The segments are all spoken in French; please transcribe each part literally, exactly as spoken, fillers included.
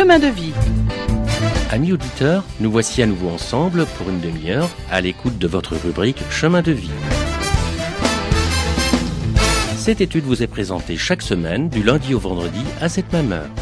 Chemin de vie. Amis auditeurs, nous voici à nouveau ensemble pour une demi-heure à l'écoute de votre rubrique Chemin de vie. Cette étude vous est présentée chaque semaine du lundi au vendredi à cette même heure.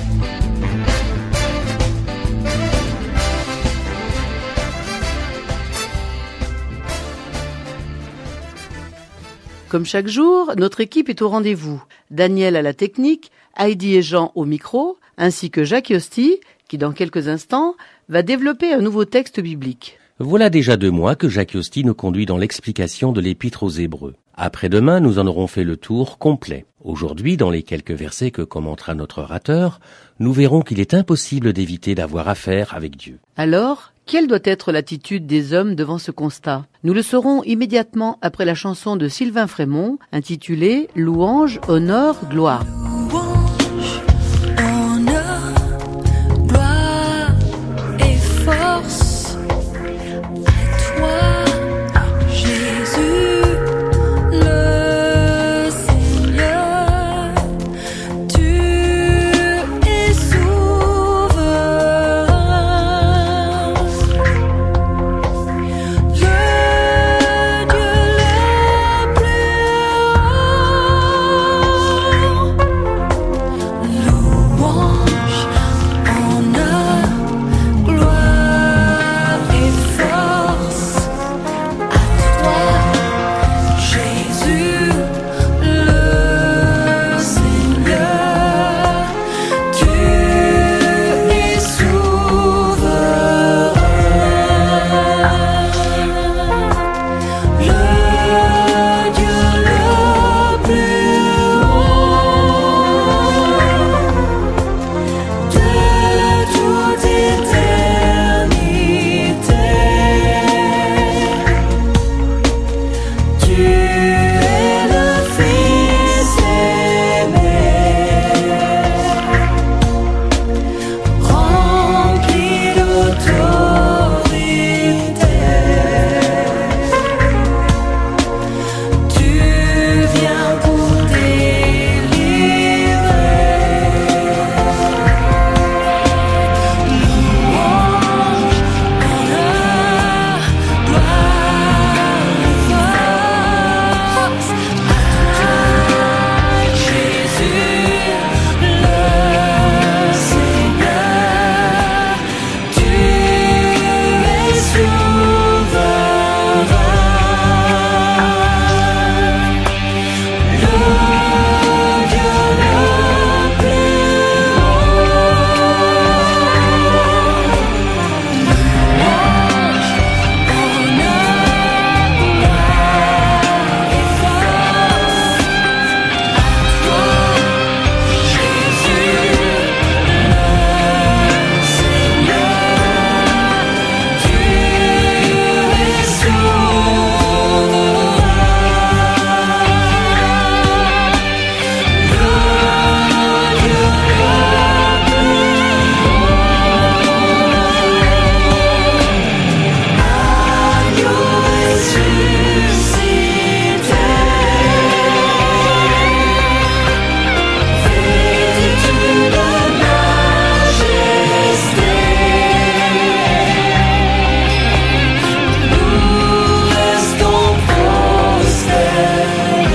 Comme chaque jour, notre équipe est au rendez-vous. Daniel à la technique, Heidi et Jean au micro, ainsi que Jacques Yosti, qui dans quelques instants va développer un nouveau texte biblique. Voilà déjà deux mois que Jacques Yosti nous conduit dans l'explication de l'Épître aux Hébreux. Après-demain, nous en aurons fait le tour complet. Aujourd'hui, dans les quelques versets que commentera notre orateur, nous verrons qu'il est impossible d'éviter d'avoir affaire avec Dieu. Alors, quelle doit être l'attitude des hommes devant ce constat? Nous le saurons immédiatement après la chanson de Sylvain Frémont, intitulée « Louange, honneur, gloire ». Louange, honneur, gloire et force à toi, Jésus, le Seigneur. Tu es souverain. Le Dieu le plus haut. Louange, honneur, gloire et force à toi, Jésus, le Seigneur. Tu es souverain. Le Dieu le plus haut, de toute éternité. Tu es le Fils aimé, rempli d'autorité. Tu viens pour délivrer. Louange, honneur, gloire et force à toi, Jésus, le Seigneur. Tu es souverain. Le Dieu le plus haut. Louange, honneur, gloire et force à toi, Jésus, le Seigneur. Tu es souverain. Le Dieu le plus haut, agneau ressuscité, vêtu de majesté, nous restons prosternés.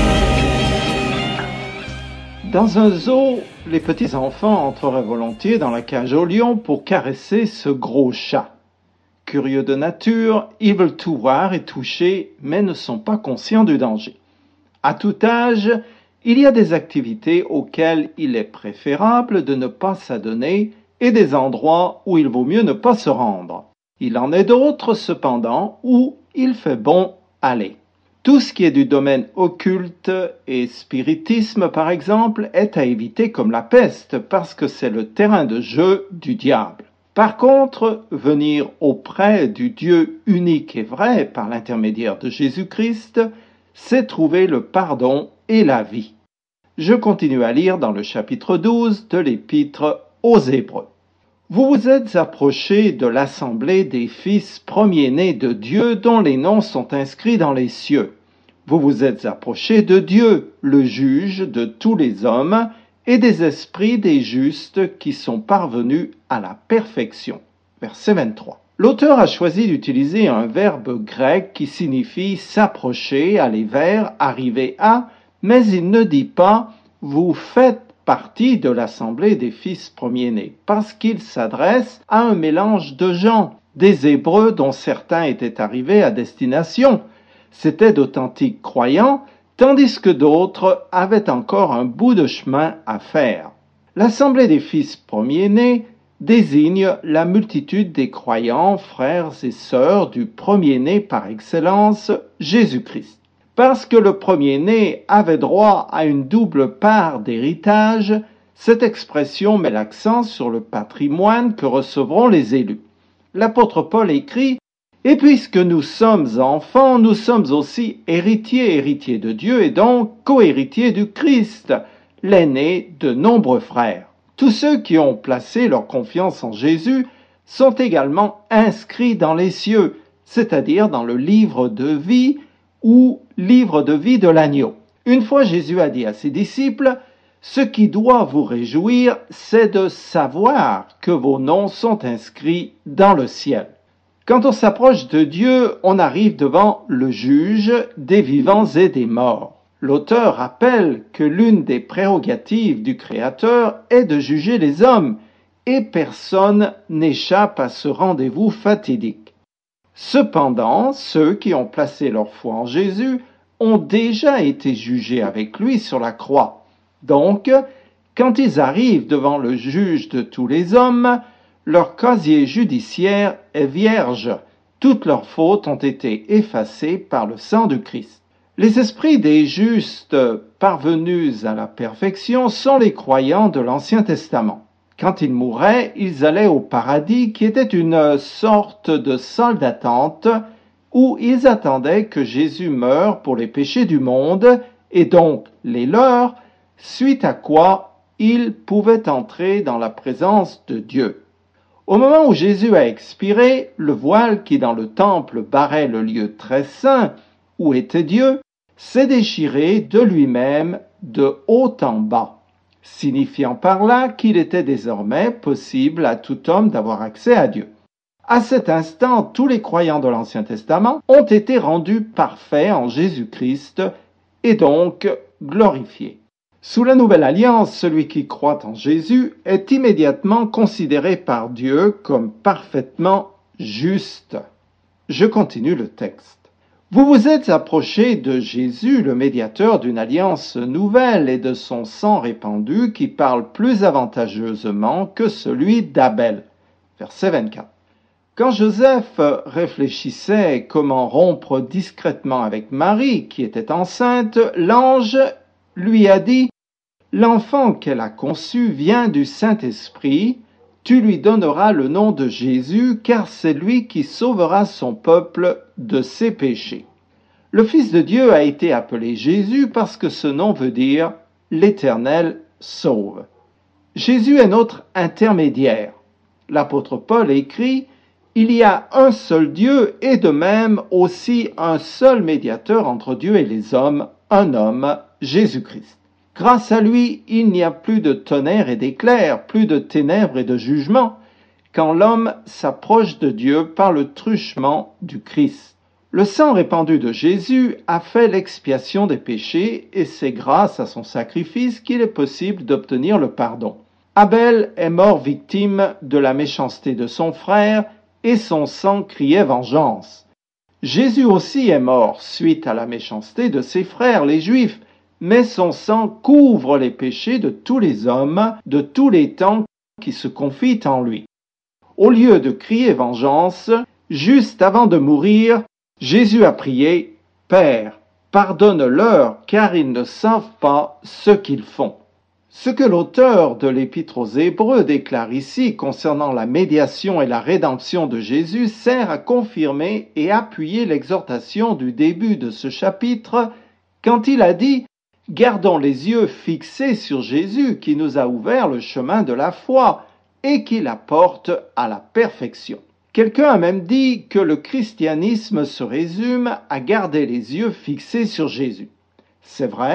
Dans un zoo, les petits enfants entreraient volontiers dans la cage au lion pour caresser ce gros chat. Curieux de nature, ils veulent tout voir et toucher, mais ne sont pas conscients du danger. À tout âge, il y a des activités auxquelles il est préférable de ne pas s'adonner et des endroits où il vaut mieux ne pas se rendre. Il en est d'autres, cependant, où il fait bon aller. Tout ce qui est du domaine occulte et spiritisme, par exemple, est à éviter comme la peste, parce que c'est le terrain de jeu du diable. Par contre, venir auprès du Dieu unique et vrai par l'intermédiaire de Jésus-Christ, c'est trouver le pardon et la vie. Je continue à lire dans le chapitre douze de l'Épître aux Hébreux. Vous vous êtes approchés de l'assemblée des fils premiers-nés de Dieu dont les noms sont inscrits dans les cieux. Vous vous êtes approchés de Dieu, le juge de tous les hommes, et des esprits des justes qui sont parvenus à la perfection. Verset vingt-trois. L'auteur a choisi d'utiliser un verbe grec qui signifie s'approcher, aller vers, arriver à, mais il ne dit pas « vous faites partie de l'assemblée des fils premiers-nés » parce qu'il s'adresse à un mélange de gens, des Hébreux dont certains étaient arrivés à destination. C'étaient d'authentiques croyants, tandis que d'autres avaient encore un bout de chemin à faire. L'assemblée des fils premiers-nés désigne la multitude des croyants, frères et sœurs du premier-né par excellence, Jésus-Christ. Parce que le premier-né avait droit à une double part d'héritage, cette expression met l'accent sur le patrimoine que recevront les élus. L'apôtre Paul écrit « Et puisque nous sommes enfants, nous sommes aussi héritiers, héritiers de Dieu et donc co-héritiers du Christ, l'aîné de nombreux frères. » Tous ceux qui ont placé leur confiance en Jésus sont également inscrits dans les cieux, c'est-à-dire dans le livre de vie ou livre de vie de l'agneau. Une fois Jésus a dit à ses disciples, « Ce qui doit vous réjouir, c'est de savoir que vos noms sont inscrits dans le ciel. » Quand on s'approche de Dieu, on arrive devant le juge des vivants et des morts. L'auteur rappelle que l'une des prérogatives du Créateur est de juger les hommes, et personne n'échappe à ce rendez-vous fatidique. Cependant, ceux qui ont placé leur foi en Jésus ont déjà été jugés avec lui sur la croix. Donc, quand ils arrivent devant le juge de tous les hommes, leur casier judiciaire est vierge. Toutes leurs fautes ont été effacées par le sang du Christ. Les esprits des justes parvenus à la perfection sont les croyants de l'Ancien Testament. Quand ils mouraient, ils allaient au paradis qui était une sorte de salle d'attente où ils attendaient que Jésus meure pour les péchés du monde et donc les leurs, suite à quoi ils pouvaient entrer dans la présence de Dieu. Au moment où Jésus a expiré, le voile qui dans le temple barrait le lieu très saint, où était Dieu, s'est déchiré de lui-même de haut en bas, signifiant par là qu'il était désormais possible à tout homme d'avoir accès à Dieu. À cet instant, tous les croyants de l'Ancien Testament ont été rendus parfaits en Jésus-Christ et donc glorifiés. Sous la Nouvelle Alliance, celui qui croit en Jésus est immédiatement considéré par Dieu comme parfaitement juste. Je continue le texte. Vous vous êtes approchés de Jésus, le médiateur d'une alliance nouvelle et de son sang répandu qui parle plus avantageusement que celui d'Abel. Verset vingt-quatre. Quand Joseph réfléchissait comment rompre discrètement avec Marie, qui était enceinte, l'ange lui a dit « L'enfant qu'elle a conçu vient du Saint-Esprit, tu lui donneras le nom de Jésus, car c'est lui qui sauvera son peuple de ses péchés. » Le Fils de Dieu a été appelé Jésus parce que ce nom veut dire « l'Éternel sauve ». Jésus est notre intermédiaire. L'apôtre Paul écrit « Il y a un seul Dieu et de même aussi un seul médiateur entre Dieu et les hommes, un homme, Jésus-Christ. » Grâce à lui, il n'y a plus de tonnerre et d'éclairs, plus de ténèbres et de jugement, quand l'homme s'approche de Dieu par le truchement du Christ. Le sang répandu de Jésus a fait l'expiation des péchés et c'est grâce à son sacrifice qu'il est possible d'obtenir le pardon. Abel est mort victime de la méchanceté de son frère et son sang criait vengeance. Jésus aussi est mort suite à la méchanceté de ses frères, les Juifs, mais son sang couvre les péchés de tous les hommes, de tous les temps qui se confient en lui. Au lieu de crier vengeance, juste avant de mourir, Jésus a prié « Père, pardonne-leur, car ils ne savent pas ce qu'ils font. » Ce que l'auteur de l'Épître aux Hébreux déclare ici concernant la médiation et la rédemption de Jésus sert à confirmer et appuyer l'exhortation du début de ce chapitre quand il a dit « Gardons les yeux fixés sur Jésus qui nous a ouvert le chemin de la foi et qui la porte à la perfection. » Quelqu'un a même dit que le christianisme se résume à garder les yeux fixés sur Jésus. C'est vrai,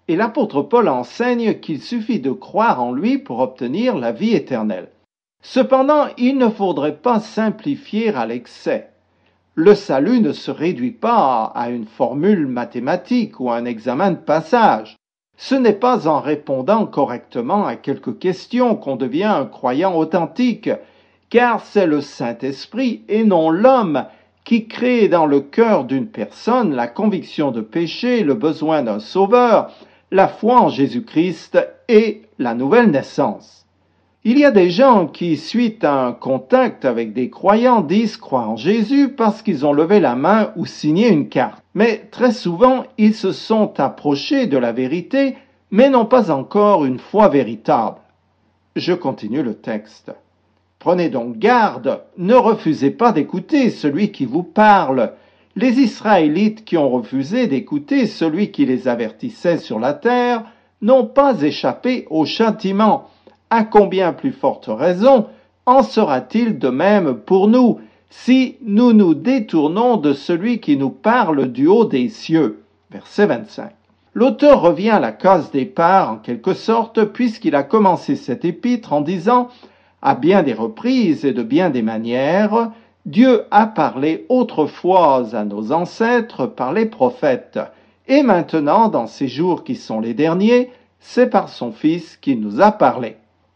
Et l'apôtre Paul enseigne qu'il suffit de croire en lui pour obtenir la vie éternelle. Cependant, il ne faudrait pas simplifier à l'excès. Le salut ne se réduit pas à une formule mathématique ou à un examen de passage. Ce n'est pas en répondant correctement à quelques questions qu'on devient un croyant authentique, car c'est le Saint-Esprit et non l'homme qui crée dans le cœur d'une personne la conviction de péché, le besoin d'un sauveur, la foi en Jésus-Christ et la nouvelle naissance. Il y a des gens qui, suite à un contact avec des croyants, disent croire en Jésus parce qu'ils ont levé la main ou signé une carte. Mais très souvent, ils se sont approchés de la vérité, mais n'ont pas encore une foi véritable. Je continue le texte. Prenez donc garde, ne refusez pas d'écouter celui qui vous parle. Les Israélites qui ont refusé d'écouter celui qui les avertissait sur la terre n'ont pas échappé au châtiment. À combien plus forte raison en sera-t-il de même pour nous, si nous nous détournons de celui qui nous parle du haut des cieux? Verset vingt-cinq. L'auteur revient à la case départ en quelque sorte, puisqu'il a commencé cet épître en disant « À bien des reprises et de bien des manières, Dieu a parlé autrefois à nos ancêtres par les prophètes, et maintenant, dans ces jours qui sont les derniers, c'est par son Fils qu'il nous a parlé. »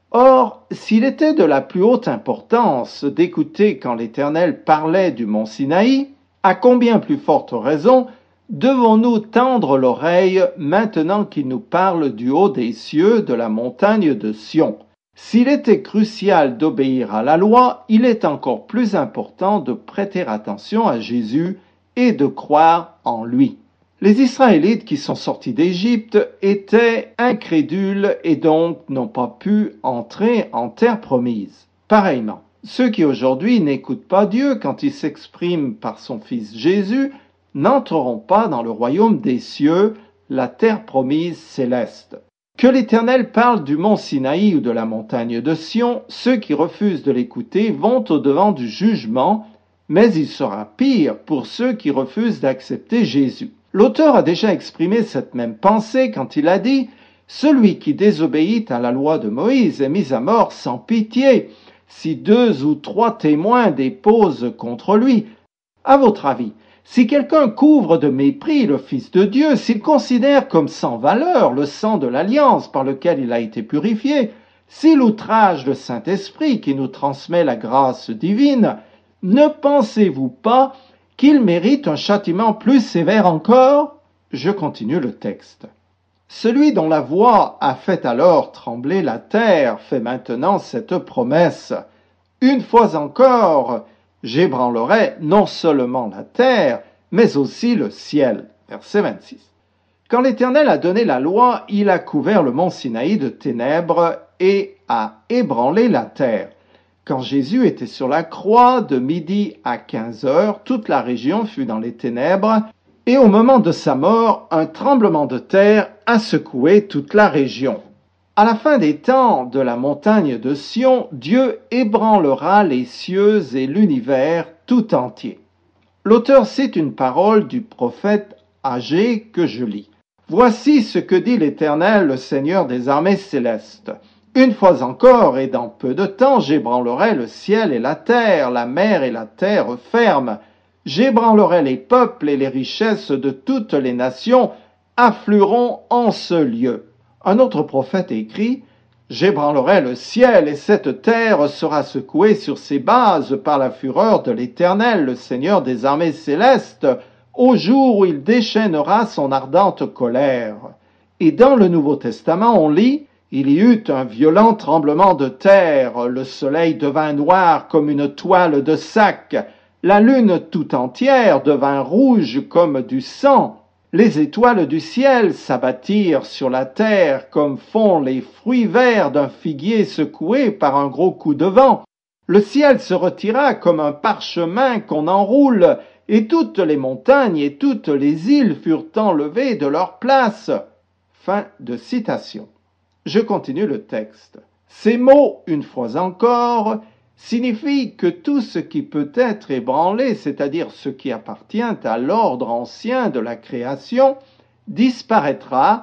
Or, s'il était de la plus haute importance d'écouter quand l'Éternel parlait du mont Sinaï, à combien plus forte raison devons-nous tendre l'oreille maintenant qu'il nous parle du haut des cieux de la montagne de Sion? S'il était crucial d'obéir à la loi, il est encore plus important de prêter attention à Jésus et de croire en lui. Les Israélites qui sont sortis d'Égypte étaient incrédules et donc n'ont pas pu entrer en terre promise. Pareillement, ceux qui aujourd'hui n'écoutent pas Dieu quand il s'exprime par son Fils Jésus n'entreront pas dans le royaume des cieux, la terre promise céleste. Que l'Éternel parle du mont Sinaï ou de la montagne de Sion, ceux qui refusent de l'écouter vont au-devant du jugement, mais il sera pire pour ceux qui refusent d'accepter Jésus. L'auteur a déjà exprimé cette même pensée quand il a dit « Celui qui désobéit à la loi de Moïse est mis à mort sans pitié, si deux ou trois témoins déposent contre lui. » À votre avis, si quelqu'un couvre de mépris le Fils de Dieu, s'il considère comme sans valeur le sang de l'alliance par lequel il a été purifié, s'il outrage le Saint-Esprit qui nous transmet la grâce divine, ne pensez-vous pas qu'il mérite un châtiment plus sévère encore? Je continue le texte. Celui dont la voix a fait alors trembler la terre fait maintenant cette promesse. Une fois encore, j'ébranlerai non seulement la terre, mais aussi le ciel. Verset vingt-six. Quand l'Éternel a donné la loi, il a couvert le mont Sinaï de ténèbres et a ébranlé la terre. Quand Jésus était sur la croix, de midi à quinze heures, toute la région fut dans les ténèbres, et au moment de sa mort, un tremblement de terre a secoué toute la région. À la fin des temps de la montagne de Sion, Dieu ébranlera les cieux et l'univers tout entier. L'auteur cite une parole du prophète Agé que je lis. « Voici ce que dit l'Éternel, le Seigneur des armées célestes. Une fois encore, et dans peu de temps, j'ébranlerai le ciel et la terre, la mer et la terre ferme. J'ébranlerai les peuples et les richesses de toutes les nations afflueront en ce lieu. » Un autre prophète écrit « J'ébranlerai le ciel et cette terre sera secouée sur ses bases par la fureur de l'Éternel, le Seigneur des armées célestes, au jour où il déchaînera son ardente colère. » Et dans le Nouveau Testament, on lit « Il y eut un violent tremblement de terre, le soleil devint noir comme une toile de sac, la lune tout entière devint rouge comme du sang. Les étoiles du ciel s'abattirent sur la terre comme font les fruits verts d'un figuier secoué par un gros coup de vent. Le ciel se retira comme un parchemin qu'on enroule, et toutes les montagnes et toutes les îles furent enlevées de leur place. » Fin de citation. Je continue le texte. Ces mots, une fois encore, signifient que tout ce qui peut être ébranlé, c'est-à-dire ce qui appartient à l'ordre ancien de la création, disparaîtra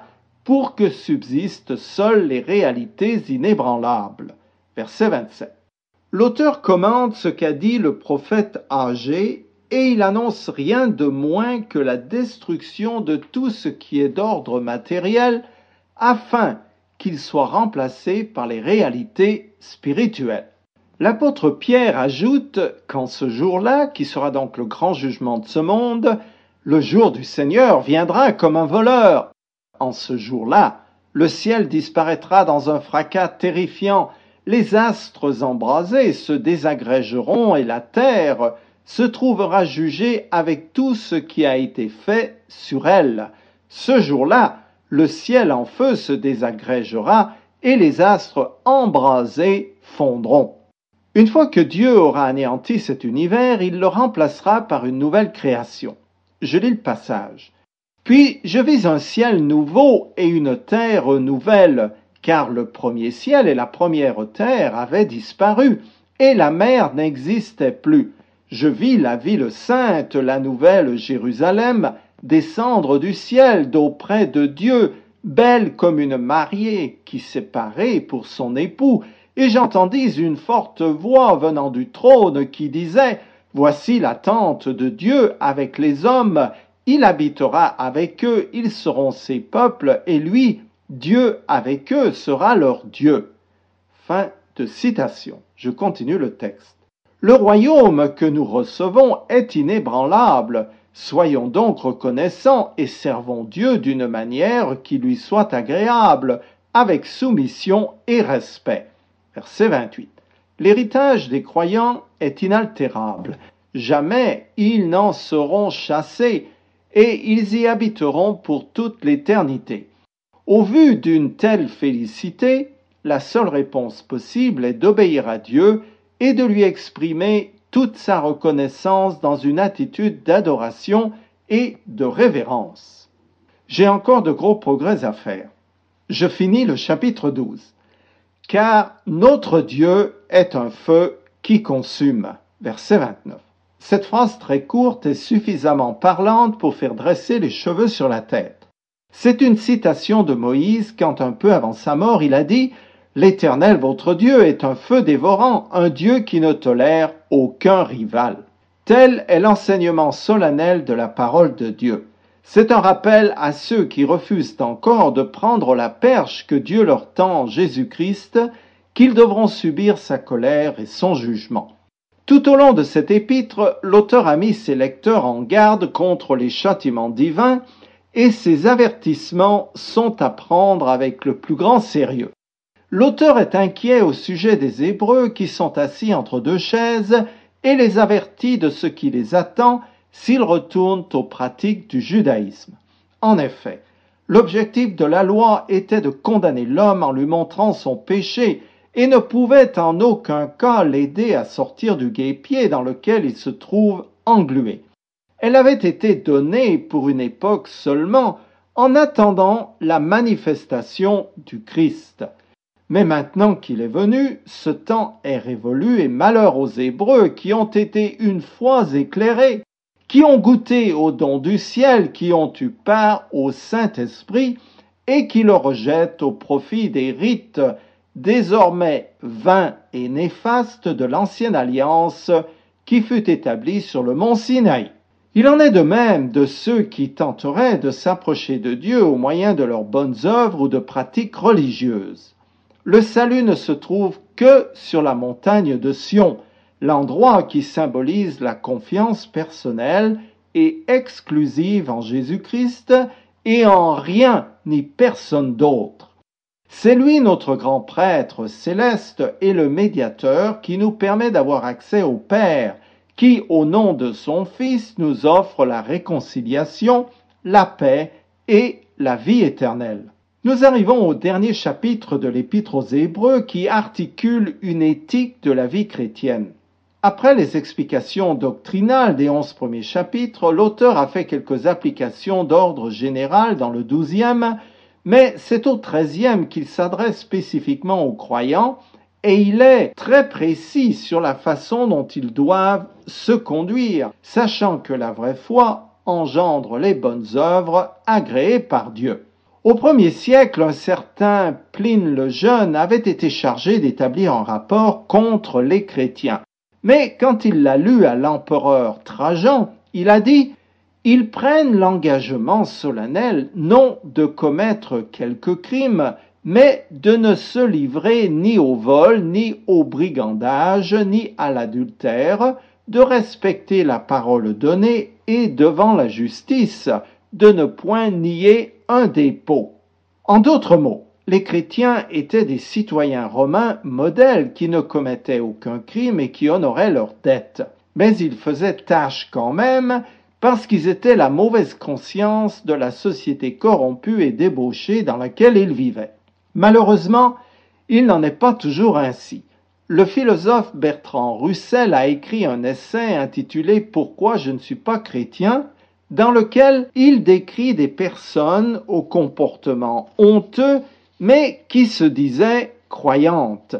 pour que subsistent seules les réalités inébranlables. Verset vingt-sept. L'auteur commente ce qu'a dit le prophète Agé et il annonce rien de moins que la destruction de tout ce qui est d'ordre matériel afin qu'il soit remplacé par les réalités spirituelles. L'apôtre Pierre ajoute qu'en ce jour-là, qui sera donc le grand jugement de ce monde, le jour du Seigneur viendra comme un voleur. En ce jour-là, le ciel disparaîtra dans un fracas terrifiant, les astres embrasés se désagrégeront et la terre se trouvera jugée avec tout ce qui a été fait sur elle. Ce jour-là, le ciel en feu se désagrégera et les astres embrasés fondront. Une fois que Dieu aura anéanti cet univers, il le remplacera par une nouvelle création. Je lis le passage. Puis je vis un ciel nouveau et une terre nouvelle, car le premier ciel et la première terre avaient disparu, et la mer n'existait plus. Je vis la ville sainte, la nouvelle Jérusalem, descendre du ciel d'auprès de Dieu, belle comme une mariée qui s'est parée pour son époux, et j'entendis une forte voix venant du trône qui disait « Voici la tente de Dieu avec les hommes, il habitera avec eux, ils seront ses peuples, et lui, Dieu avec eux, sera leur Dieu. » Fin de citation. Je continue le texte. Le royaume que nous recevons est inébranlable. Soyons donc reconnaissants et servons Dieu d'une manière qui lui soit agréable, avec soumission et respect. Verset vingt-huit. L'héritage des croyants est inaltérable. Jamais ils n'en seront chassés, et ils y habiteront pour toute l'éternité. Au vu d'une telle félicité, la seule réponse possible est d'obéir à Dieu et de lui exprimer toute sa reconnaissance dans une attitude d'adoration et de révérence. J'ai encore de gros progrès à faire. Je finis le chapitre douze. Car notre Dieu est un feu qui consume. Verset vingt-neuf. Cette phrase très courte est suffisamment parlante pour faire dresser les cheveux sur la tête. C'est une citation de Moïse quand un peu avant sa mort il a dit « L'Éternel votre Dieu est un feu dévorant, un Dieu qui ne tolère aucun rival. » Tel est l'enseignement solennel de la parole de Dieu. C'est un rappel à ceux qui refusent encore de prendre la perche que Dieu leur tend en Jésus-Christ, qu'ils devront subir sa colère et son jugement. Tout au long de cet épître, l'auteur a mis ses lecteurs en garde contre les châtiments divins et ces avertissements sont à prendre avec le plus grand sérieux. L'auteur est inquiet au sujet des Hébreux qui sont assis entre deux chaises et les avertit de ce qui les attend s'ils retournent aux pratiques du judaïsme. En effet, l'objectif de la loi était de condamner l'homme en lui montrant son péché et ne pouvait en aucun cas l'aider à sortir du guêpier dans lequel il se trouve englué. Elle avait été donnée pour une époque seulement, en attendant la manifestation du Christ. Mais maintenant qu'il est venu, ce temps est révolu et malheur aux Hébreux qui ont été une fois éclairés, qui ont goûté au don du ciel, qui ont eu part au Saint-Esprit et qui le rejettent au profit des rites désormais vains et néfastes de l'ancienne alliance qui fut établie sur le mont Sinaï. Il en est de même de ceux qui tenteraient de s'approcher de Dieu au moyen de leurs bonnes œuvres ou de pratiques religieuses. Le salut ne se trouve que sur la montagne de Sion, l'endroit qui symbolise la confiance personnelle et exclusive en Jésus-Christ et en rien ni personne d'autre. C'est lui notre grand prêtre céleste et le médiateur qui nous permet d'avoir accès au Père, qui, au nom de son Fils, nous offre la réconciliation, la paix et la vie éternelle. Nous arrivons au dernier chapitre de l'Épître aux Hébreux qui articule une éthique de la vie chrétienne. Après les explications doctrinales des onze premiers chapitres, l'auteur a fait quelques applications d'ordre général dans le douzième, mais c'est au treizième qu'il s'adresse spécifiquement aux croyants et il est très précis sur la façon dont ils doivent se conduire, sachant que la vraie foi engendre les bonnes œuvres agréées par Dieu. Au premier siècle, un certain Pline le Jeune avait été chargé d'établir un rapport contre les chrétiens. Mais quand il l'a lu à l'empereur Trajan, il a dit « Ils prennent l'engagement solennel non de commettre quelque crime, mais de ne se livrer ni au vol, ni au brigandage, ni à l'adultère, de respecter la parole donnée et devant la justice, de ne point nier un dépôt. » En d'autres mots, les chrétiens étaient des citoyens romains modèles qui ne commettaient aucun crime et qui honoraient leurs dettes. Mais ils faisaient tâche quand même parce qu'ils étaient la mauvaise conscience de la société corrompue et débauchée dans laquelle ils vivaient. Malheureusement, il n'en est pas toujours ainsi. Le philosophe Bertrand Russell a écrit un essai intitulé « Pourquoi je ne suis pas chrétien ?» dans lequel il décrit des personnes au comportement honteux, mais qui se disaient croyantes.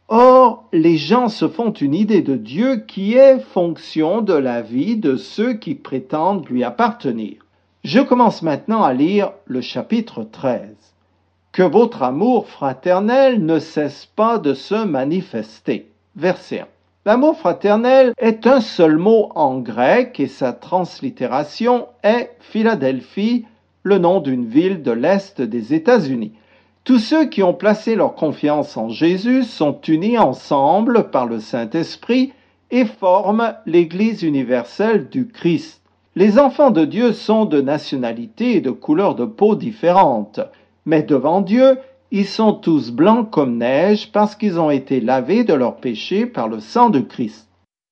Or, les gens se font une idée de Dieu qui est fonction de la vie de ceux qui prétendent lui appartenir. Je commence maintenant à lire le chapitre treize. Que votre amour fraternel ne cesse pas de se manifester. Verset un. L'amour fraternel est un seul mot en grec et sa translittération est Philadelphie, le nom d'une ville de l'Est des États-Unis. Tous ceux qui ont placé leur confiance en Jésus sont unis ensemble par le Saint-Esprit et forment l'Église universelle du Christ. Les enfants de Dieu sont de nationalités et de couleurs de peau différentes, mais devant Dieu, ils sont tous blancs comme neige parce qu'ils ont été lavés de leurs péchés par le sang de Christ.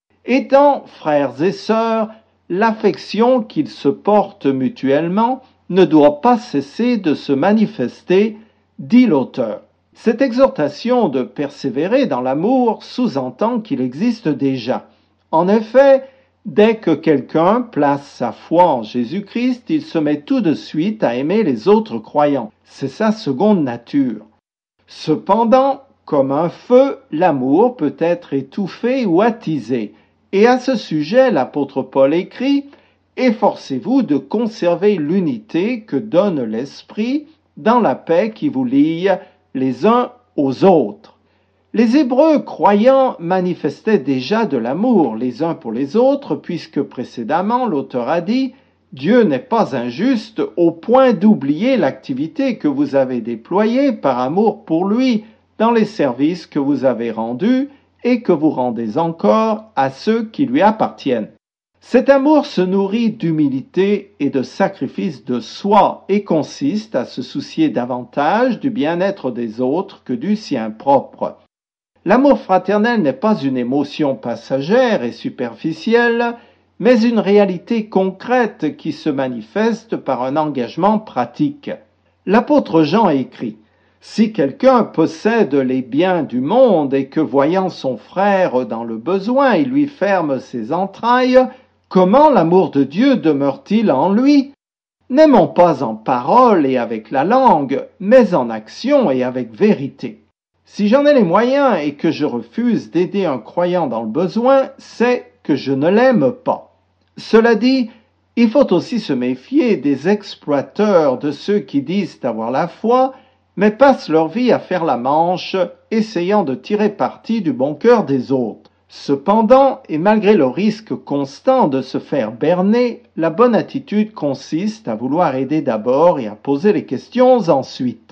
Étant frères et sœurs, l'affection qu'ils se portent mutuellement ne doit pas cesser de se manifester, dit l'auteur. Cette exhortation de persévérer dans l'amour sous-entend qu'il existe déjà. En effet, dès que quelqu'un place sa foi en Jésus-Christ, il se met tout de suite à aimer les autres croyants. C'est sa seconde nature. Cependant, comme un feu, l'amour peut être étouffé ou attisé. Et à ce sujet, l'apôtre Paul écrit « Efforcez-vous de conserver l'unité que donne l'Esprit dans la paix qui vous lie les uns aux autres. » Les Hébreux croyants manifestaient déjà de l'amour les uns pour les autres, puisque précédemment l'auteur a dit « Dieu n'est pas injuste au point d'oublier l'activité que vous avez déployée par amour pour lui dans les services que vous avez rendus et que vous rendez encore à ceux qui lui appartiennent. » Cet amour se nourrit d'humilité et de sacrifice de soi et consiste à se soucier davantage du bien-être des autres que du sien propre. L'amour fraternel n'est pas une émotion passagère et superficielle, mais une réalité concrète qui se manifeste par un engagement pratique. L'apôtre Jean écrit « Si quelqu'un possède les biens du monde et que voyant son frère dans le besoin, il lui ferme ses entrailles, comment l'amour de Dieu demeure-t-il en lui? N'aimons pas en parole et avec la langue, mais en action et avec vérité. Si j'en ai les moyens et que je refuse d'aider un croyant dans le besoin, c'est que je ne l'aime pas. Cela dit, il faut aussi se méfier des exploiteurs, de ceux qui disent avoir la foi, mais passent leur vie à faire la manche, essayant de tirer parti du bon cœur des autres. Cependant, et malgré le risque constant de se faire berner, la bonne attitude consiste à vouloir aider d'abord et à poser les questions ensuite.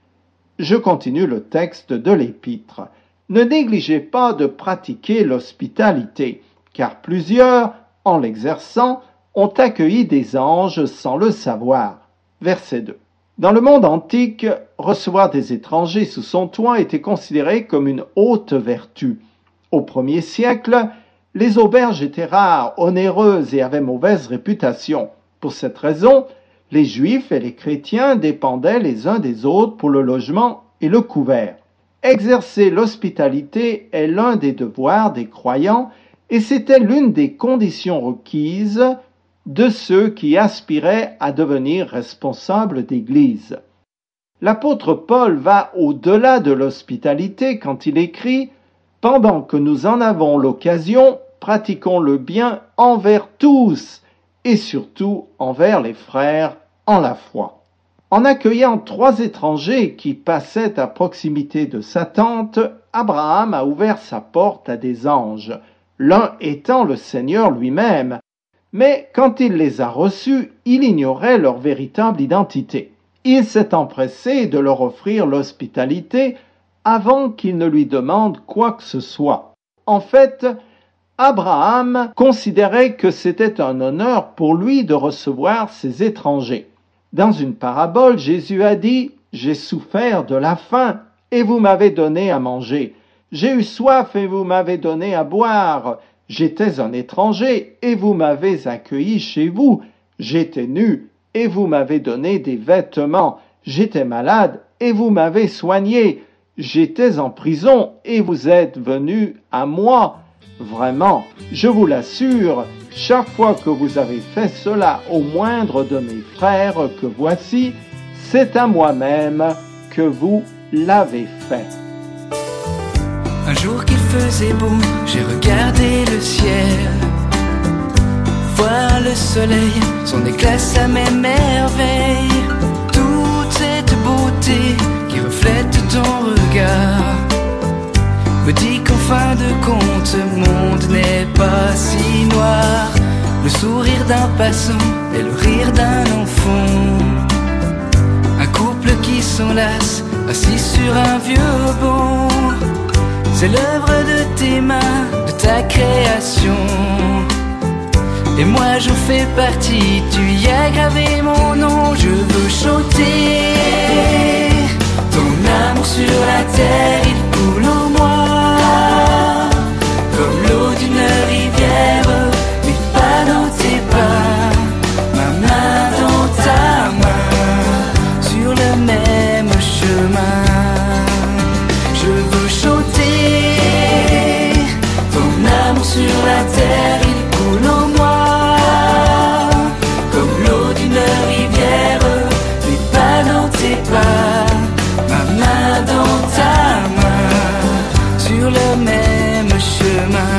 Je continue le texte de l'épître. Ne négligez pas de pratiquer l'hospitalité, car plusieurs, en l'exerçant, ont accueilli des anges sans le savoir. Verset deux. Dans le monde antique, recevoir des étrangers sous son toit était considéré comme une haute vertu. Au premier siècle, les auberges étaient rares, onéreuses et avaient mauvaise réputation. Pour cette raison, les Juifs et les chrétiens dépendaient les uns des autres pour le logement et le couvert. Exercer l'hospitalité est l'un des devoirs des croyants et c'était l'une des conditions requises de ceux qui aspiraient à devenir responsables d'Église. L'apôtre Paul va au-delà de l'hospitalité quand il écrit « Pendant que nous en avons l'occasion, pratiquons le bien envers tous et surtout envers les frères en la foi. » En accueillant trois étrangers qui passaient à proximité de sa tente, Abraham a ouvert sa porte à des anges, l'un étant le Seigneur lui-même. Mais quand il les a reçus, il ignorait leur véritable identité. Il s'est empressé de leur offrir l'hospitalité avant qu'ils ne lui demandent quoi que ce soit. En fait, Abraham considérait que c'était un honneur pour lui de recevoir ces étrangers. Dans une parabole, Jésus a dit « J'ai souffert de la faim et vous m'avez donné à manger. J'ai eu soif et vous m'avez donné à boire. J'étais un étranger et vous m'avez accueilli chez vous. J'étais nu et vous m'avez donné des vêtements. J'étais malade et vous m'avez soigné. J'étais en prison et vous êtes venus à moi. » Vraiment, je vous l'assure, chaque fois que vous avez fait cela au moindre de mes frères que voici, c'est à moi-même que vous l'avez fait. Un jour qu'il faisait beau, j'ai regardé le ciel. Voir le soleil, son éclat, sa même merveille. Toute cette beauté qui reflète ton regard me dit qu'en fin de compte, ce monde n'est pas si noir. Le sourire d'un passant et le rire d'un enfant. Un couple qui s'enlace, assis sur un vieux banc. C'est l'œuvre de tes mains, de ta création. Et moi j'en fais partie, tu y as gravé mon nom. Je veux chanter ton amour sur la terre, il coule en moi. Comme l'eau d'une rivière, mais pas dans tes pas. Ma main dans ta main, sur le même chemin. Je veux chanter ton amour sur la terre, il coule en moi. Comme l'eau d'une rivière, mais pas dans tes pas. Ma main dans ta main, sur le même chemin.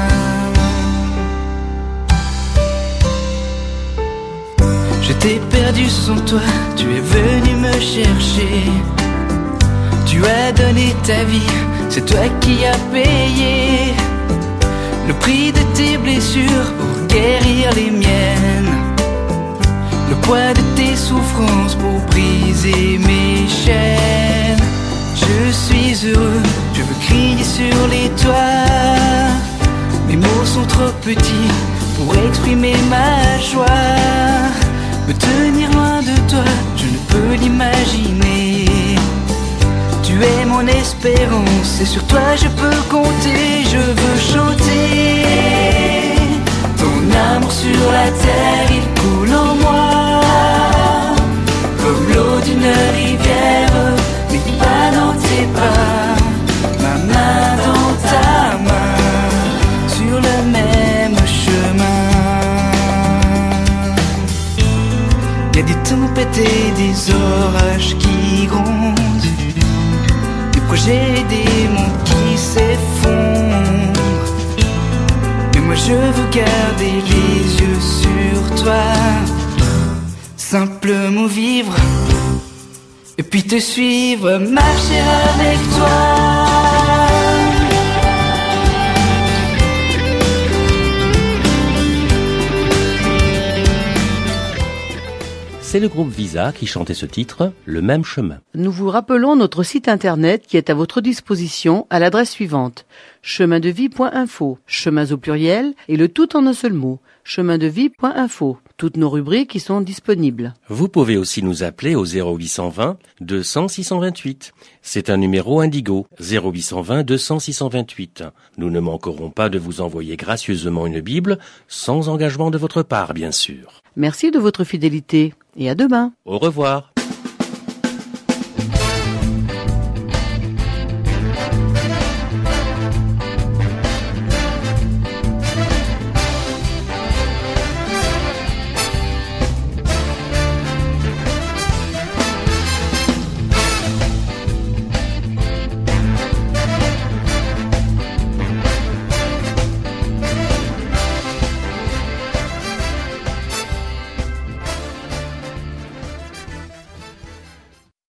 Je t'ai perdu sans toi, tu es venu me chercher. Tu as donné ta vie, c'est toi qui as payé le prix de tes blessures pour guérir les miennes. Le poids de tes souffrances pour briser mes chaînes. Je suis heureux, je veux crier sur les toits. Mes mots sont trop petits pour exprimer ma joie. Me tenir loin de toi, je ne peux l'imaginer. Tu es mon espérance et sur toi je peux compter. Je veux chanter ton amour sur la terre, il coule en moi. Comme l'eau d'une rivière, mais pas dans tes pas. Ma main dans ta main, sur le même chemin. Y'a des tempêtes et des orages qui grondent, des projets et des mondes qui s'effondrent. Mais moi je veux garder les yeux sur toi, simplement vivre et puis te suivre, marcher avec toi. C'est le groupe Visa qui chantait ce titre, Le même chemin. Nous vous rappelons notre site internet qui est à votre disposition à l'adresse suivante: chemindevie point info, chemins au pluriel et le tout en un seul mot, chemindevie point info. Toutes nos rubriques y sont disponibles. Vous pouvez aussi nous appeler au zéro huit cent vingt deux cents six cent vingt-huit. C'est un numéro Indigo, zéro huit cent vingt deux cents six cent vingt-huit. Nous ne manquerons pas de vous envoyer gracieusement une Bible, sans engagement de votre part, bien sûr. Merci de votre fidélité et à demain. Au revoir.